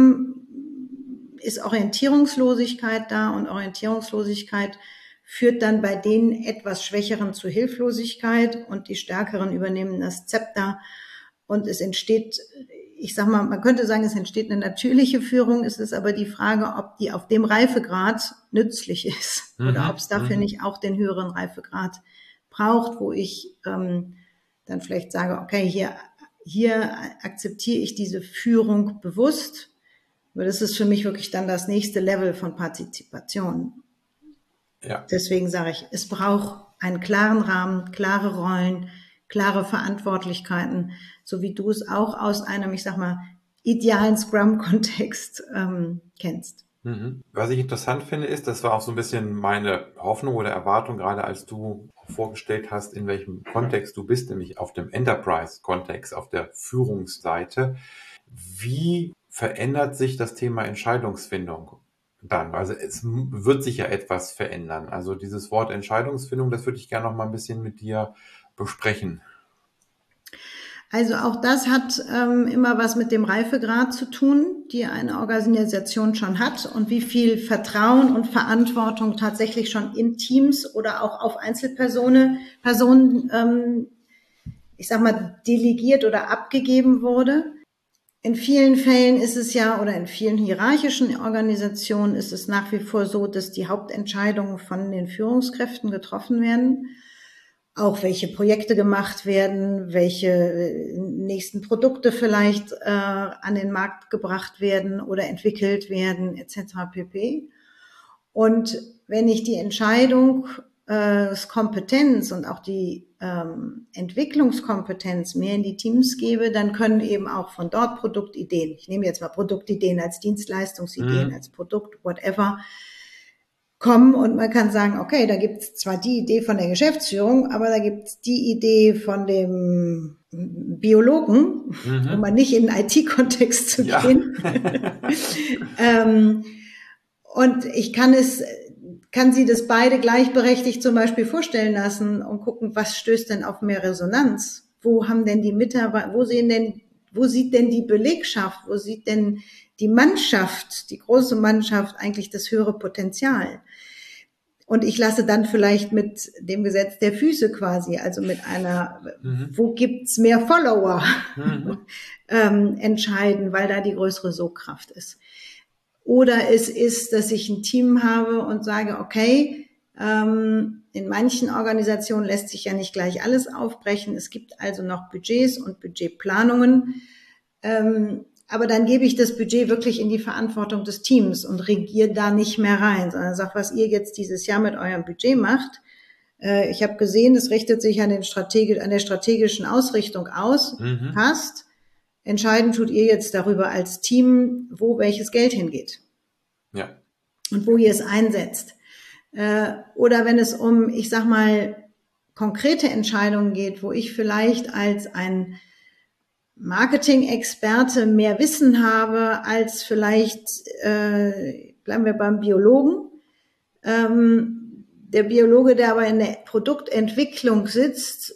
Rahmen ist Orientierungslosigkeit da und Orientierungslosigkeit führt dann bei den etwas Schwächeren zu Hilflosigkeit und die Stärkeren übernehmen das Zepter und es entsteht, ich sag mal, man könnte sagen, es entsteht eine natürliche Führung, es ist aber die Frage, ob die auf dem Reifegrad nützlich ist oder ob es dafür nicht auch den höheren Reifegrad braucht, wo ich dann vielleicht sage, okay, hier akzeptiere ich diese Führung bewusst, aber das ist für mich wirklich dann das nächste Level von Partizipation. Ja. Deswegen sage ich, es braucht einen klaren Rahmen, klare Rollen, klare Verantwortlichkeiten, so wie du es auch aus einem, ich sag mal, idealen Scrum-Kontext kennst. Was ich interessant finde, ist, das war auch so ein bisschen meine Hoffnung oder Erwartung, gerade als du vorgestellt hast, in welchem Kontext du bist, nämlich auf dem Enterprise-Kontext, auf der Führungsseite. Wie verändert sich das Thema Entscheidungsfindung dann? Also es wird sich ja etwas verändern. Also dieses Wort Entscheidungsfindung, das würde ich gerne noch mal ein bisschen mit dir besprechen. Also auch das hat immer was mit dem Reifegrad zu tun, die eine Organisation schon hat und wie viel Vertrauen und Verantwortung tatsächlich schon in Teams oder auch auf Einzelpersonen, ich sag mal, delegiert oder abgegeben wurde. In vielen Fällen ist es ja, oder in vielen hierarchischen Organisationen ist es nach wie vor so, dass die Hauptentscheidungen von den Führungskräften getroffen werden. Auch welche Projekte gemacht werden, welche nächsten Produkte vielleicht an den Markt gebracht werden oder entwickelt werden, etc. pp. Und wenn ich die Entscheidungskompetenz und auch die Entwicklungskompetenz mehr in die Teams gebe, dann können eben auch von dort Produktideen, ich nehme jetzt mal Produktideen als Dienstleistungsideen, als Produkt, whatever, kommen und man kann sagen, okay, da gibt's zwar die Idee von der Geschäftsführung, aber da gibt's die Idee von dem Biologen, um mal nicht in den IT-Kontext zu gehen. Und ich kann sie das beide gleichberechtigt zum Beispiel vorstellen lassen und gucken, was stößt denn auf mehr Resonanz? Wo haben denn die Mitarbeiter, wo sieht denn die Belegschaft, wo sieht denn die Mannschaft, die große Mannschaft eigentlich das höhere Potenzial? Und ich lasse dann vielleicht mit dem Gesetz der Füße quasi, also mit einer, wo gibt's mehr Follower, entscheiden, weil da die größere Sogkraft ist. Oder es ist, dass ich ein Team habe und sage, okay, in manchen Organisationen lässt sich ja nicht gleich alles aufbrechen. Es gibt also noch Budgets und Budgetplanungen. Aber dann gebe ich das Budget wirklich in die Verantwortung des Teams und regiere da nicht mehr rein, sondern sage, was ihr jetzt dieses Jahr mit eurem Budget macht. Ich habe gesehen, es richtet sich an der strategischen Ausrichtung aus, passt. Entscheiden tut ihr jetzt darüber als Team, wo welches Geld hingeht. Ja. Und wo ihr es einsetzt. Oder wenn es um, ich sag mal, konkrete Entscheidungen geht, wo ich vielleicht als ein Marketing-Experte mehr Wissen habe als vielleicht, bleiben wir beim Biologen. Der Biologe, der aber in der Produktentwicklung sitzt,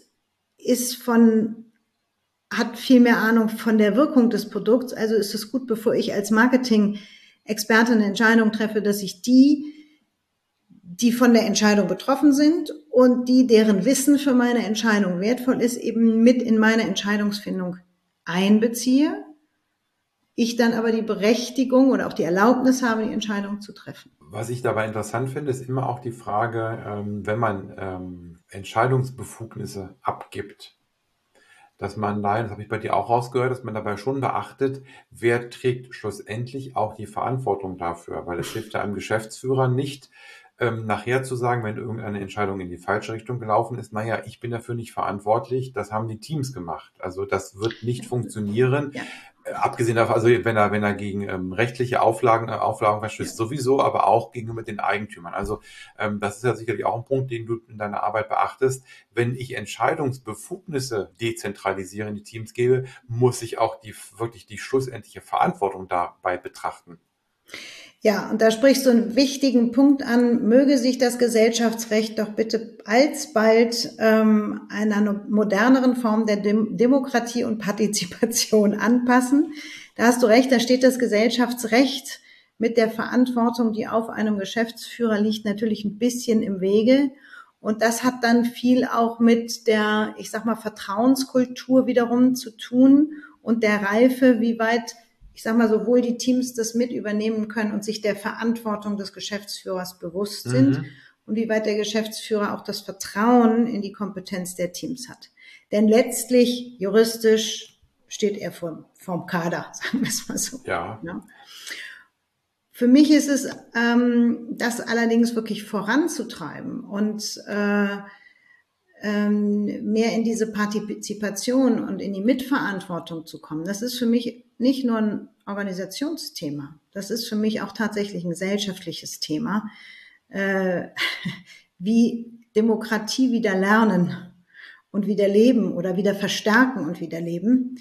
hat viel mehr Ahnung von der Wirkung des Produkts. Also ist es gut, bevor ich als Marketing-Experte eine Entscheidung treffe, dass ich die von der Entscheidung betroffen sind und deren Wissen für meine Entscheidung wertvoll ist, eben mit in meine Entscheidungsfindung einbeziehe, ich dann aber die Berechtigung oder auch die Erlaubnis habe, die Entscheidung zu treffen. Was ich dabei interessant finde, ist immer auch die Frage, wenn man Entscheidungsbefugnisse abgibt, dass man das habe ich bei dir auch rausgehört, dass man dabei schon beachtet, wer trägt schlussendlich auch die Verantwortung dafür, weil es hilft ja einem Geschäftsführer nicht, nachher zu sagen, wenn irgendeine Entscheidung in die falsche Richtung gelaufen ist, naja, ich bin dafür nicht verantwortlich, das haben die Teams gemacht. Also das wird nicht funktionieren. Ja. Abgesehen davon, also wenn er gegen rechtliche Auflagen verstößt, sowieso, aber auch gegenüber den Eigentümern. Also das ist ja sicherlich auch ein Punkt, den du in deiner Arbeit beachtest. Wenn ich Entscheidungsbefugnisse dezentralisiere, in die Teams gebe, muss ich auch wirklich die schlussendliche Verantwortung dabei betrachten. Ja, und da sprichst du einen wichtigen Punkt an. Möge sich das Gesellschaftsrecht doch bitte alsbald einer moderneren Form der Demokratie und Partizipation anpassen. Da hast du recht, da steht das Gesellschaftsrecht mit der Verantwortung, die auf einem Geschäftsführer liegt, natürlich ein bisschen im Wege. Und das hat dann viel auch mit der, ich sag mal, Vertrauenskultur wiederum zu tun und der Reife, wie weit, ich sag mal, sowohl die Teams das mit übernehmen können und sich der Verantwortung des Geschäftsführers bewusst sind und wie weit der Geschäftsführer auch das Vertrauen in die Kompetenz der Teams hat. Denn letztlich, juristisch, steht er vorm Kader, sagen wir es mal so. Ja. Für mich ist es, das allerdings wirklich voranzutreiben und mehr in diese Partizipation und in die Mitverantwortung zu kommen, das ist für mich nicht nur ein Organisationsthema, das ist für mich auch tatsächlich ein gesellschaftliches Thema, wie Demokratie wieder lernen und wieder leben oder wieder verstärken und wieder leben.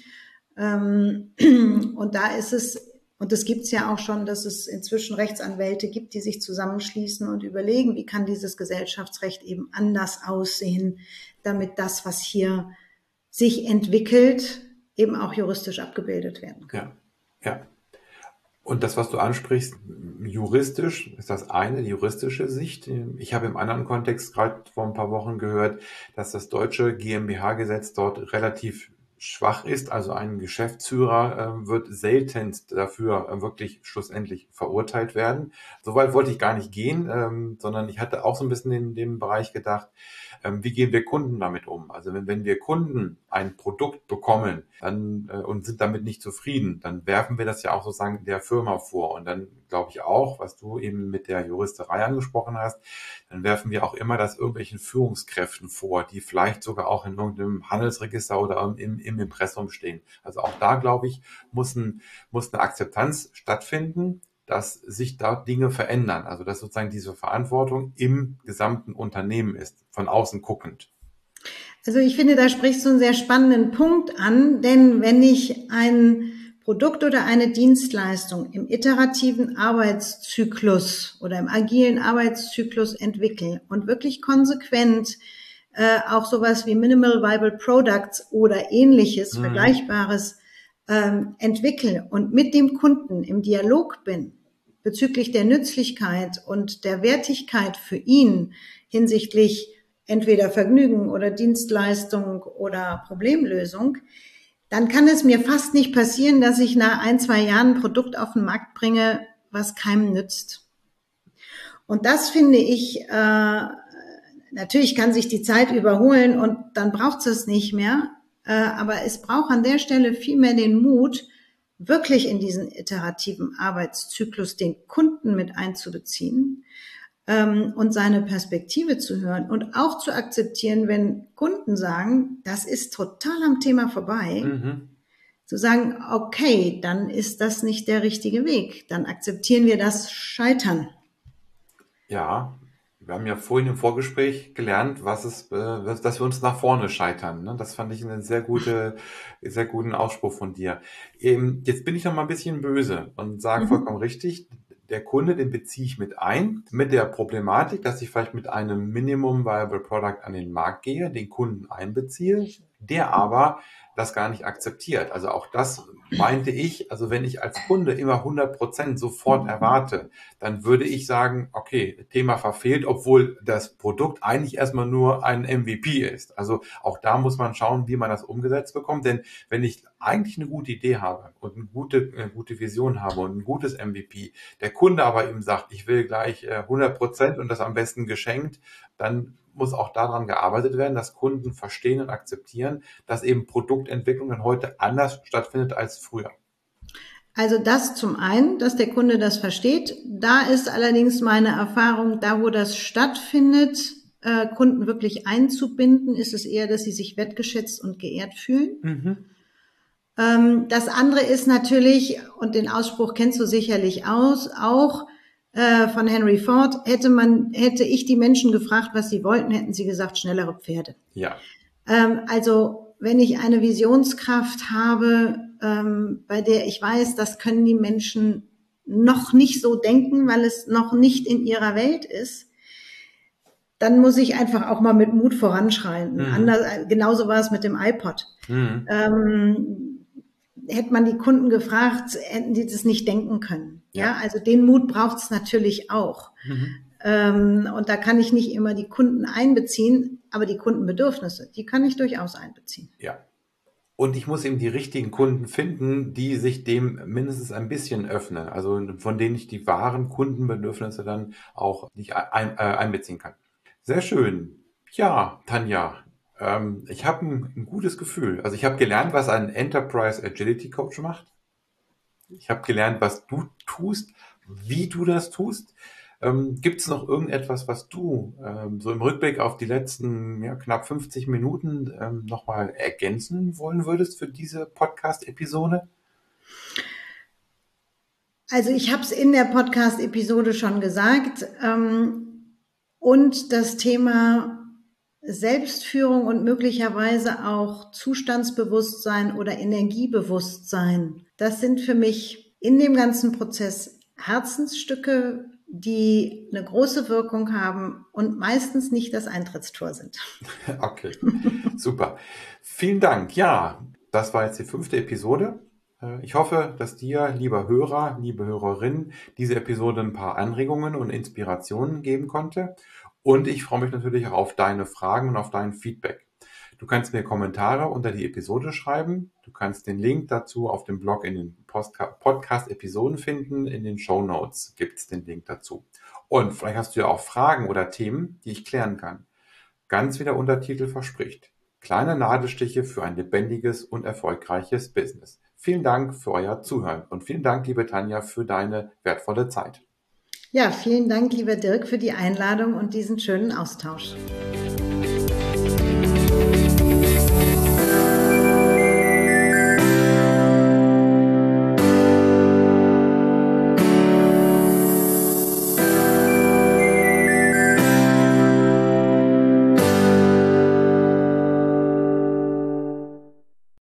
Und da ist es, und das gibt es ja auch schon, dass es inzwischen Rechtsanwälte gibt, die sich zusammenschließen und überlegen, wie kann dieses Gesellschaftsrecht eben anders aussehen, damit das, was hier sich entwickelt, eben auch juristisch abgebildet werden kann. Ja, ja. Und das, was du ansprichst, juristisch, ist das eine, die juristische Sicht. Ich habe im anderen Kontext gerade vor ein paar Wochen gehört, dass das deutsche GmbH-Gesetz dort relativ schwach ist. Also ein Geschäftsführer wird seltenst dafür wirklich schlussendlich verurteilt werden. Soweit wollte ich gar nicht gehen, sondern ich hatte auch so ein bisschen in dem Bereich gedacht, wie gehen wir Kunden damit um? Also wenn wir Kunden ein Produkt bekommen und sind damit nicht zufrieden, dann werfen wir das ja auch sozusagen der Firma vor. Und dann glaube ich auch, was du eben mit der Juristerei angesprochen hast, dann werfen wir auch immer das irgendwelchen Führungskräften vor, die vielleicht sogar auch in irgendeinem Handelsregister oder im Impressum stehen. Also auch da, glaube ich, muss eine Akzeptanz stattfinden, dass sich da Dinge verändern. Also dass sozusagen diese Verantwortung im gesamten Unternehmen ist, von außen guckend. Also ich finde, da sprichst du einen sehr spannenden Punkt an, denn wenn ich ein Produkt oder eine Dienstleistung im iterativen Arbeitszyklus oder im agilen Arbeitszyklus entwickle und wirklich konsequent auch sowas wie Minimal Viable Products oder ähnliches, Vergleichbares entwickle und mit dem Kunden im Dialog bin bezüglich der Nützlichkeit und der Wertigkeit für ihn hinsichtlich entweder Vergnügen oder Dienstleistung oder Problemlösung, dann kann es mir fast nicht passieren, dass ich nach 1-2 Jahren ein Produkt auf den Markt bringe, was keinem nützt. Und das finde ich, natürlich kann sich die Zeit überholen und dann braucht es nicht mehr, aber es braucht an der Stelle viel mehr den Mut, wirklich in diesen iterativen Arbeitszyklus den Kunden mit einzubeziehen und seine Perspektive zu hören und auch zu akzeptieren, wenn Kunden sagen, das ist total am Thema vorbei, zu sagen, okay, dann ist das nicht der richtige Weg, dann akzeptieren wir das Scheitern. Ja, wir haben ja vorhin im Vorgespräch gelernt, dass wir uns nach vorne scheitern. Ne? Das fand ich einen sehr guten Ausspruch von dir. Jetzt bin ich noch mal ein bisschen böse und sage vollkommen richtig, der Kunde, den beziehe ich mit ein, mit der Problematik, dass ich vielleicht mit einem Minimum Viable Product an den Markt gehe, den Kunden einbeziehe, der aber das gar nicht akzeptiert. Also auch das meinte ich, also wenn ich als Kunde immer 100% sofort erwarte, dann würde ich sagen, okay, Thema verfehlt, obwohl das Produkt eigentlich erstmal nur ein MVP ist. Also auch da muss man schauen, wie man das umgesetzt bekommt, denn wenn ich eigentlich eine gute Idee habe und eine gute Vision habe und ein gutes MVP, der Kunde aber eben sagt, ich will gleich 100% und das am besten geschenkt, dann muss auch daran gearbeitet werden, dass Kunden verstehen und akzeptieren, dass eben Produktentwicklung dann heute anders stattfindet als früher. Also das zum einen, dass der Kunde das versteht. Da ist allerdings meine Erfahrung, da wo das stattfindet, Kunden wirklich einzubinden, ist es eher, dass sie sich wertgeschätzt und geehrt fühlen. Das andere ist natürlich, und den Ausspruch kennst du sicherlich auch von Henry Ford, hätte ich die Menschen gefragt, was sie wollten, hätten sie gesagt, schnellere Pferde. Ja. Also wenn ich eine Visionskraft habe, bei der ich weiß, das können die Menschen noch nicht so denken, weil es noch nicht in ihrer Welt ist, dann muss ich einfach auch mal mit Mut voranschreiten. Genauso war es mit dem iPod. Hätte man die Kunden gefragt, hätten die das nicht denken können. Ja, also den Mut braucht es natürlich auch. Und da kann ich nicht immer die Kunden einbeziehen, aber die Kundenbedürfnisse, die kann ich durchaus einbeziehen. Ja. Und ich muss eben die richtigen Kunden finden, die sich dem mindestens ein bisschen öffnen, also von denen ich die wahren Kundenbedürfnisse dann auch nicht einbeziehen kann. Sehr schön. Ja, Tanja, ich habe ein gutes Gefühl. Also ich habe gelernt, was ein Enterprise Agility Coach macht. Ich habe gelernt, was du tust, wie du das tust. Gibt es noch irgendetwas, was du so im Rückblick auf die letzten knapp 50 Minuten nochmal ergänzen wollen würdest für diese Podcast-Episode? Also ich habe es in der Podcast-Episode schon gesagt. Und das Thema Selbstführung und möglicherweise auch Zustandsbewusstsein oder Energiebewusstsein, das sind für mich in dem ganzen Prozess Herzensstücke, die eine große Wirkung haben und meistens nicht das Eintrittstor sind. Okay, super. Vielen Dank. Ja, das war jetzt die 5. Episode. Ich hoffe, dass dir, lieber Hörer, liebe Hörerin, diese Episode ein paar Anregungen und Inspirationen geben konnte. Und ich freue mich natürlich auch auf deine Fragen und auf dein Feedback. Du kannst mir Kommentare unter die Episode schreiben. Du kannst den Link dazu auf dem Blog in den Podcast-Episoden finden. In den Shownotes gibt es den Link dazu. Und vielleicht hast du ja auch Fragen oder Themen, die ich klären kann. Ganz wie der Untertitel verspricht. Kleine Nadelstiche für ein lebendiges und erfolgreiches Business. Vielen Dank für euer Zuhören und vielen Dank, liebe Tanja, für deine wertvolle Zeit. Ja, vielen Dank, lieber Dirk, für die Einladung und diesen schönen Austausch.